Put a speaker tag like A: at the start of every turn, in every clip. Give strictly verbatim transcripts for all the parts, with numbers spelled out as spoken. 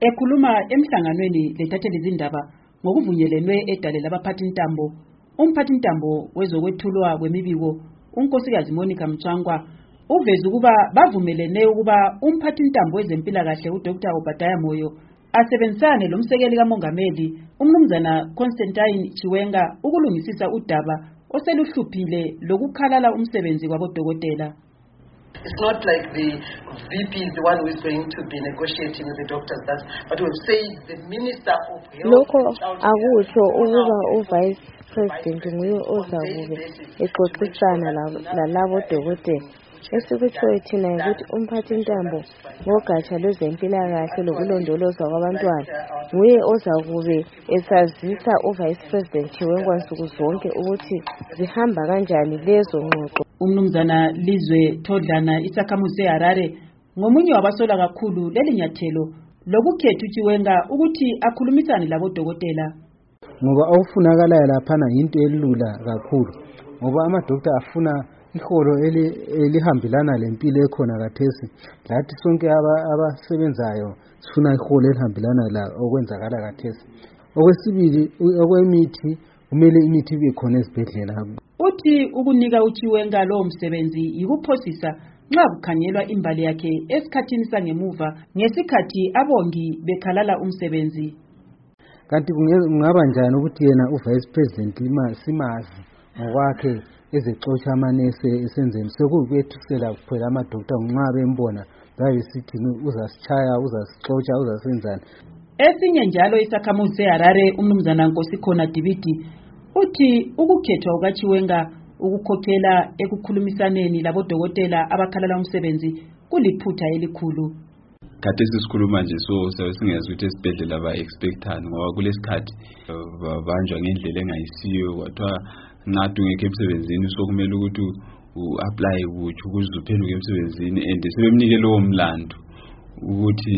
A: Ekhuluma emhlanganweni lethatheli izindaba ngokuvunyelwe edale labaphathintambo, umphathintambo wezokwethulwa kwemibiko unkosikazi Monica Mchangwa uveza ukuba bavumelene ukuba umphathintambo wezempilakahle uDr Obadiah Moyo asebenzisane lomsekeli kamongameli umnumzana Constantine Chiwenga ukulungisisa udaba oseluhluphile lokukhalala umsebenzi kwabodokotela.
B: It's not like the V P is the one who is going to be negotiating with the doctors, that, but we've said the Minister of Health.
C: Lokho akusho ukuba uVice President nguye ozakube exoxisana lalabo dokotela. Esikutshoyo thina ukuthi umphathintambo ngogatsha lwezempilakahle lokulondolozwa kwabantwana nguye ozakube esazisa uVice President Chiwenga nsuku zonke ukuthi zihamba kanjani lezo ngxoxo.
A: Umnumzana Lizwe Thodlana isakhamuzi seHarare ngomunye wabasola kakhulu lelinyathelo lokukhetha uChiwenga ukuthi akhulumisane labodokotela.
D: Ngoba awufunakalayo laphana into elula kakhulu ngoba amadokta afuna iholo elihambelana lempilo ekhona kathesi, lathi sonke abasebenzayo sifuna iholo elihambelana la okwenzakala kathesi. Okwesibili, okwemithi kumele imithi ibe khona ezibhedlela.
A: Uthi ukunika uChiwenga lo msebenzi yikuphosisa nxa kukhangelwa imbali yakhe esikhathini sangemuva ngesikhathi abongi bekhalala umsebenzi.
D: Kanti kungaba njani ukuthi yena uVice President lima simazi ngokwakhe ezexotsha amanese esenzeni sekubethusela kuphela amadokta nxa bembona babe sithi uzasichaya uzasixotsha uzasenzana.
A: Esinye njalo isakhamuzi seHarare umnumzana Nkosikhona Dibidi uthi ukukhethwa kukaChiwenga ukukhokhela ekukhulumisaneni labodokotela abakhalala umsebenzi kuliphutha elikhulu.
E: Kade sisikhuluma nje so singeza ukuthi esibhedlela ba expectani ngoba kulesikhathi babanjwa ngendlela engayisiyo kwathiwa nqadu ngeke emsebenzini sokumele ukuthi uapply ukuthi ukuze uphenduke emsebenzini and sebemnike lowo mlando ukuthi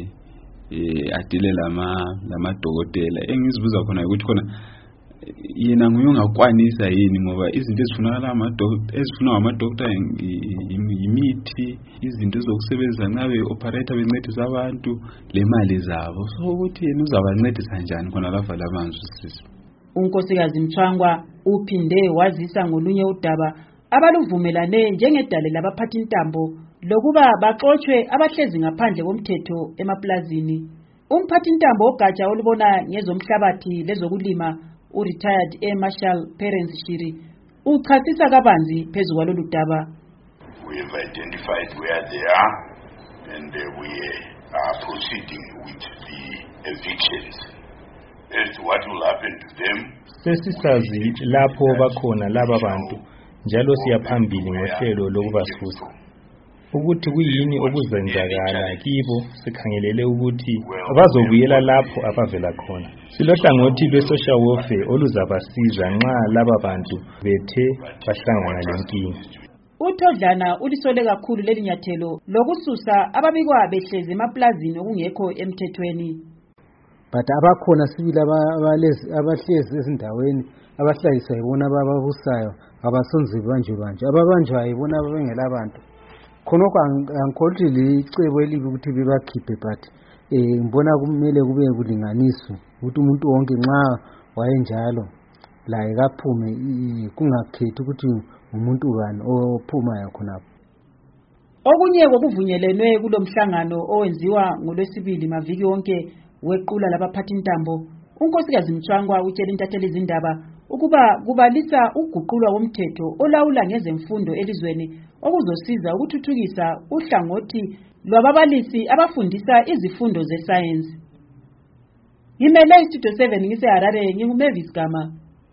E: adile lama lamadokotela. Engizibuza khona ukuthi khona yena nguye ongakwanisa yini ngoba izinto ezifunakala amadokotela ezifuna amadokotela imithi, izinto zokusebenza nxa be-operator bencedisa abantu lemali zabo, so ukuthi yena uzabancedisa njani khona lava lamanzi sisi.
A: Unkosikazi Mchangwa uphinde wazisa ngolunye udaba abaluvumelane njengedale labaphathintambo lokuba baxoxwe abahlezi ngaphandle komthetho emaplazini. Umphathintambo ogatsha olubona ngezomhlabathi lezokulima u-retired Air Marshal Perence Shiri uchasisa kabanzi phezu kwalolu daba.
F: We have identified where they are and uh, we are proceeding with the evictions. As to what will happen to them,
G: sesisazi lapho bakhona laba bantu njalo siyaphambili ngohlelo lokubasusa. Ukuthi kuyini okuzenzakala kibo sikhangelele ukuthi bazobuyela lapho abavela khona. Silohlangothi lwe-social welfare oluzabasiza nxa laba bantu bethe bahlangana lenkinga.
A: uThodlana ulisole kakhulu lelinyathelo lokususa ababikwa behlezi emaplazini okungekho emthethweni.
D: But abakhona sibili abalezi abahlezi ezindaweni abahlayisa ibona ababusayo abasonze banje banje ababanjwa ibona abengela abantu. Khonoko angikholwa licebo elibi ukuthi bebakhiphe, but eh ngibona kumele kube kulinganiswa ukuthi umuntu wonke nxa wayenjalo laye kaphume kungakhethi ukuthi umuntu bani ophumayo khonapho.
A: Okunye kokuvunyelene kulomhlangano owenziwa ngolwesibili maviki wonke wequla labaphathintambo, unkosikazi Mchangwa utshela intatheli izindaba ukuba kubalisa uguqulwa womthetho olawula ngezemfundo elizweni okuzosiza ukuthuthukisa uhlangothi lwababalisi abafundisa izifundo zesayensi. Ngimele iStudio seven ngiseHarare, nginguMavis Gama.